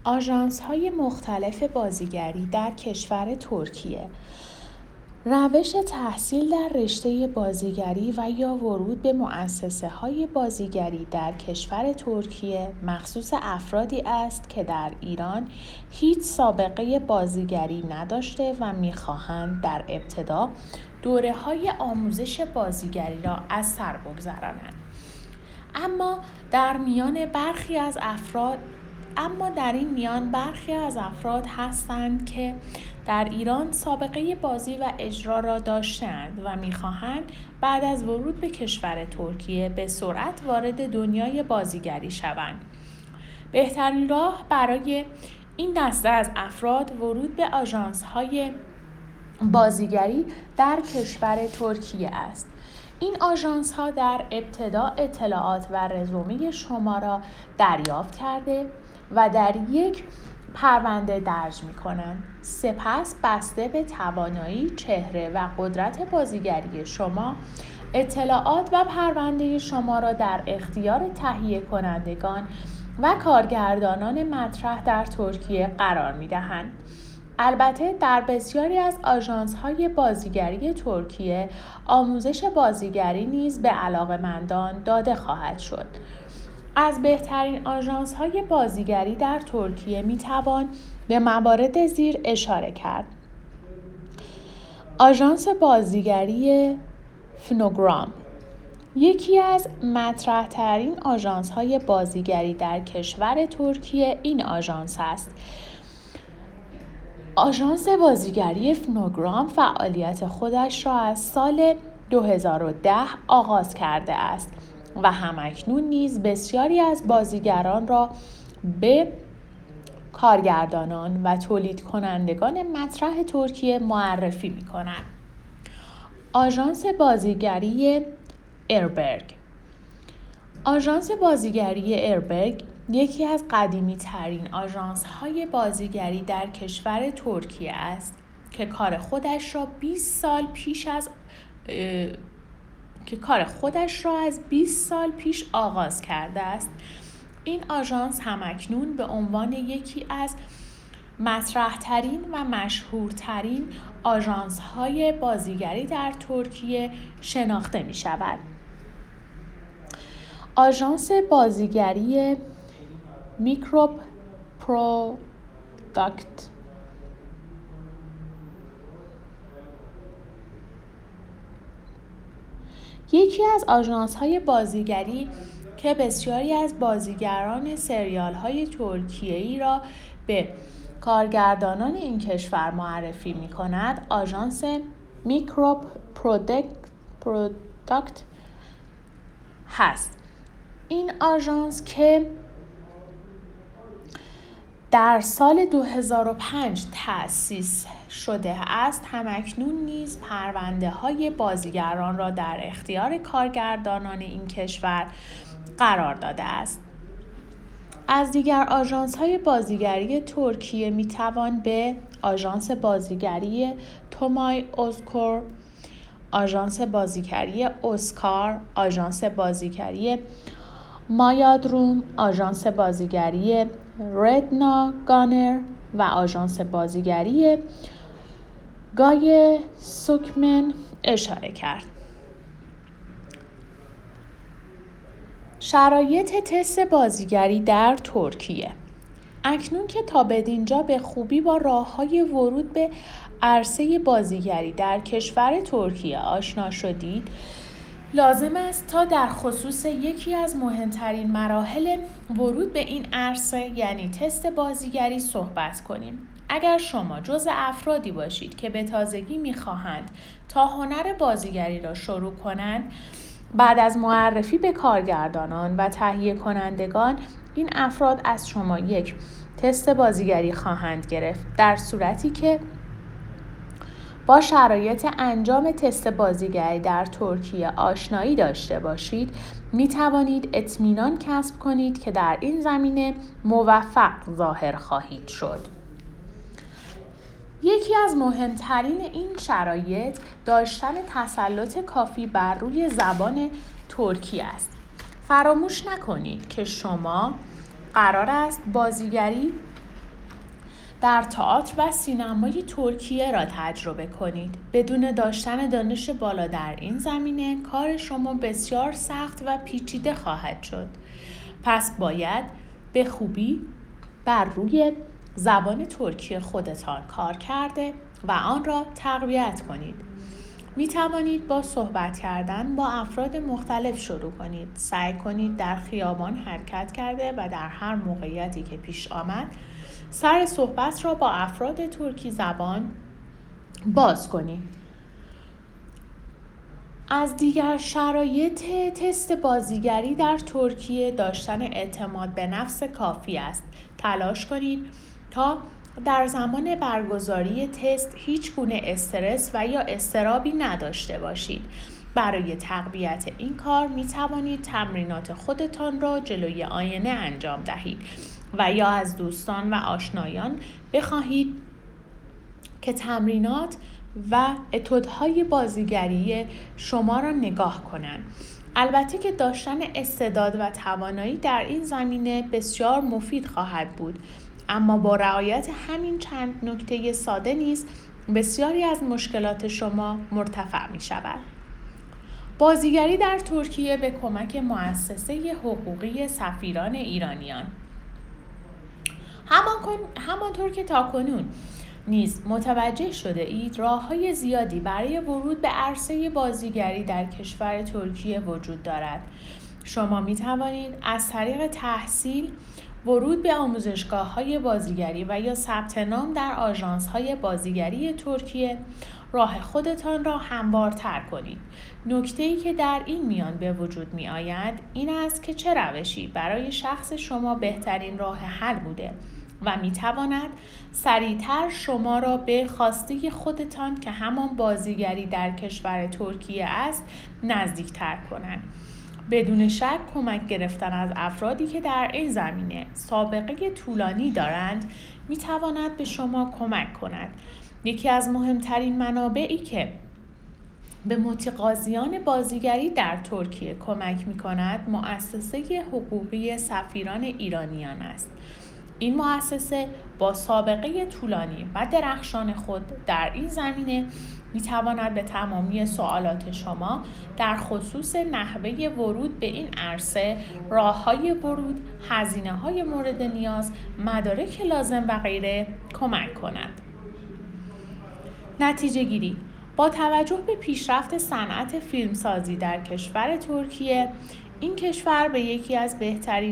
آژانس‌های مختلف بازیگری در کشور ترکیه. روش تحصیل در رشته بازیگری و یا ورود به مؤسسه‌های بازیگری در کشور ترکیه مخصوص افرادی است که در ایران هیچ سابقه بازیگری نداشته و می‌خواهند در ابتدا دوره‌های آموزش بازیگری را از سر بگذرانند. اما در این میان برخی از افراد هستند که در ایران سابقه بازی و اجرا را داشته‌اند و می‌خواهند بعد از ورود به کشور ترکیه به سرعت وارد دنیای بازیگری شوند. بهترین راه برای این دسته از افراد ورود به آژانس‌های بازیگری در کشور ترکیه است. این آژانس‌ها در ابتدا اطلاعات و رزومه شما را دریافت کرده و در یک پرونده درج می‌کنند. سپس بسته به توانایی، چهره و قدرت بازیگری شما، اطلاعات و پرونده شما را در اختیار تهیه کنندگان و کارگردانان مطرح در ترکیه قرار می‌دهند. البته در بسیاری از آژانس‌های بازیگری ترکیه آموزش بازیگری نیز به علاقه‌مندان داده خواهد شد. از بهترین آژانس‌های بازیگری در ترکیه می‌توان به موارد زیر اشاره کرد: آژانس بازیگری فنوگرام یکی از مطرح‌ترین آژانس‌های بازیگری در کشور ترکیه این آژانس است. آژانس بازیگری فنوگرام فعالیت خودش را از سال 2010 آغاز کرده است و همکنون نیز بسیاری از بازیگران را به کارگردانان و تولید کنندگان مطرح ترکیه معرفی می‌کند. آژانس بازیگری ایربرگ آژانس بازیگری ایربرگ یکی از قدیمی‌ترین آژانس‌های بازیگری در کشور ترکیه است که کار خودش را از 20 سال پیش آغاز کرده است. این آژانس همکنون به عنوان یکی از مطرح‌ترین و مشهورترین آژانس‌های بازیگری در ترکیه شناخته می‌شود. آژانس بازیگری میکروب پروداکت یکی از آژانس‌های بازیگری که بسیاری از بازیگران سریال‌های ترکیه‌ای را به کارگردانان این کشور معرفی می‌کند، آژانس میکروب پروداکت هست. این آژانس که در سال 2005 تأسیس شده است، همکنون نیز پرونده‌های بازیگران را در اختیار کارگردانان این کشور قرار داده است. از دیگر آژانس‌های بازیگری ترکیه می‌توان به آژانس بازیگری تومای اوزکور، آژانس بازیگری اسکار، آژانس بازیگری مایادروم، آژانس بازیگری ردنا گانر و آژانس بازیگری گای سوکمن اشاره کرد. شرایط تست بازیگری در ترکیه. اکنون که تا بدینجا به خوبی با راه‌های ورود به عرصه بازیگری در کشور ترکیه آشنا شدید، لازم است تا در خصوص یکی از مهمترین مراحل ورود به این عرصه یعنی تست بازیگری صحبت کنیم. اگر شما جزء افرادی باشید که به تازگی می‌خواهند تا هنر بازیگری را شروع کنند، بعد از معرفی به کارگردانان و تهیه کنندگان، این افراد از شما یک تست بازیگری خواهند گرفت. در صورتی که با شرایط انجام تست بازیگری در ترکیه آشنایی داشته باشید، می توانید اطمینان کسب کنید که در این زمینه موفق ظاهر خواهید شد. یکی از مهمترین این شرایط داشتن تسلط کافی بر روی زبان ترکی است. فراموش نکنید که شما قرار است بازیگری در تئاتر و سینمای ترکیه را تجربه کنید. بدون داشتن دانش بالا در این زمینه کار شما بسیار سخت و پیچیده خواهد شد. پس باید به خوبی بر روی زبان ترکی خودتان کار کرده و آن را تقویت کنید. می توانید با صحبت کردن با افراد مختلف شروع کنید. سعی کنید در خیابان حرکت کرده و در هر موقعیتی که پیش آمد سر صحبت را با افراد ترکی زبان باز کنید. از دیگر شرایط تست بازیگری در ترکیه داشتن اعتماد به نفس کافی است. تلاش کنید تا در زمان برگزاری تست هیچ گونه استرس و یا اضطرابی نداشته باشید. برای تقویت این کار می توانید تمرینات خودتان را جلوی آینه انجام دهید و یا از دوستان و آشنایان بخواهید که تمرینات و اتودهای بازیگری شما را نگاه کنند. البته که داشتن استعداد و توانایی در این زمینه بسیار مفید خواهد بود، اما با رعایت همین چند نکته ساده نیز بسیاری از مشکلات شما مرتفع می شود. بازیگری در ترکیه به کمک مؤسسه حقوقی سفیران ایرانیان. همانطور که تاکنون نیز متوجه شده اید، راه‌های زیادی برای ورود به عرصه بازیگری در کشور ترکیه وجود دارد. شما می توانید از طریق تحصیل، ورود به آموزشگاه‌های بازیگری و یا ثبت نام در آژانس‌های بازیگری ترکیه راه خودتان را هموارتر کنید. نکته‌ای که در این میان به وجود می آید این است که چه روشی برای شخص شما بهترین راه حل بوده و می تواند سریعتر شما را به خواسته خودتان که همان بازیگری در کشور ترکیه است نزدیکتر کنند. بدون شک کمک گرفتن از افرادی که در این زمینه سابقه طولانی دارند می تواند به شما کمک کند. یکی از مهمترین منابعی که به متقاضیان بازیگری در ترکیه کمک می کند مؤسسه حقوقی سفیران ایرانیان است. این مؤسسه با سابقه طولانی و درخشان خود در این زمینه می تواند به تمامی سوالات شما در خصوص نحوه ورود به این عرصه، راه‌های ورود، هزینه‌های مورد نیاز، مدارک لازم و غیره کمک کند. نتیجه گیری: با توجه به پیشرفت صنعت فیلمسازی در کشور ترکیه، این کشور به یکی از بهترین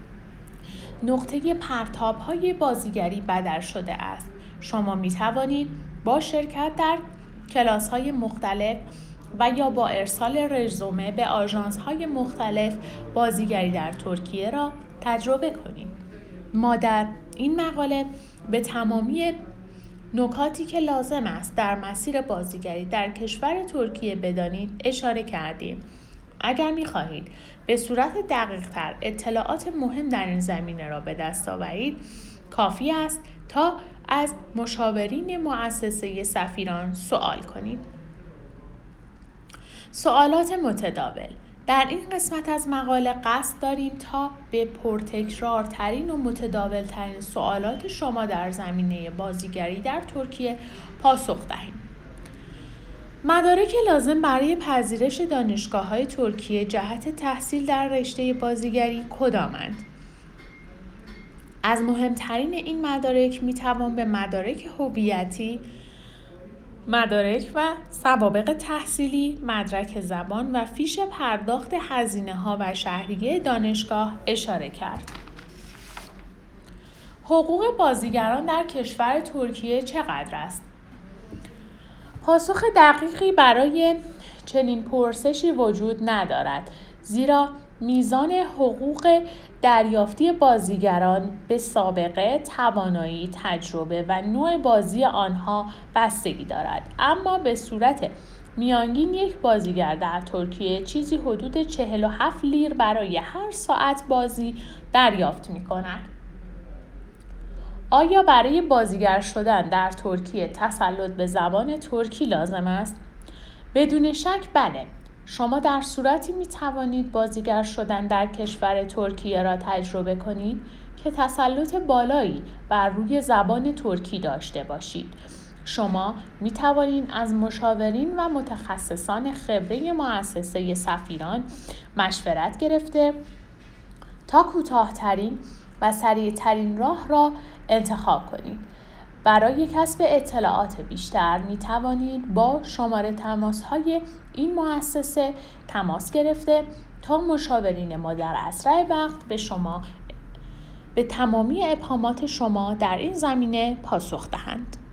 نقطه پرتاب‌های بازیگری بدل شده است. شما می توانید با شرکت در کلاس‌های مختلف و یا با ارسال رزومه به آژانس‌های مختلف بازیگری در ترکیه را تجربه کنید. ما در این مقاله به تمامی نکاتی که لازم است در مسیر بازیگری در کشور ترکیه بدانید اشاره کردیم. اگر می‌خواهید به صورت دقیق‌تر اطلاعات مهم در این زمینه را به دست آورید، کافی است تا از مشاورین مؤسسه سفیران سوال کنید. سوالات متداول: در این قسمت از مقاله قصد داریم تا به پرتکرارترین و متداولترین سوالات شما در زمینه بازیگری در ترکیه پاسخ دهیم. مدارک لازم برای پذیرش دانشگاه‌های ترکیه جهت تحصیل در رشته بازیگری کدامند؟ از مهمترین این مدارک میتوان به مدارک هویتی، مدارک و سوابق تحصیلی، مدرک زبان و فیش پرداخت هزینه‌ها و شهریه دانشگاه اشاره کرد. حقوق بازیگران در کشور ترکیه چقدر است؟ پاسخ دقیقی برای چنین پرسشی وجود ندارد، زیرا میزان حقوق دریافتی بازیگران به سابقه، توانایی، تجربه و نوع بازی آنها بستگی دارد. اما به صورت میانگین یک بازیگر در ترکیه چیزی حدود 47 لیر برای هر ساعت بازی دریافت می‌کند. آیا برای بازیگر شدن در ترکیه تسلط به زبان ترکی لازم است؟ بدون شک بله. شما در صورتی می توانید بازیگر شدن در کشور ترکیه را تجربه کنید که تسلط بالایی بر روی زبان ترکی داشته باشید. شما می توانید از مشاورین و متخصصان خبره مؤسسه سفیران مشورت گرفته تا کوتاه‌ترین و سریع‌ترین راه را انتخاب کنید. برای کسب اطلاعات بیشتر می توانید با شماره تماس‌های این مؤسسه تماس گرفته تا مشاورین ما در اسرع وقت به تمامی ابهامات شما در این زمینه پاسخ دهند.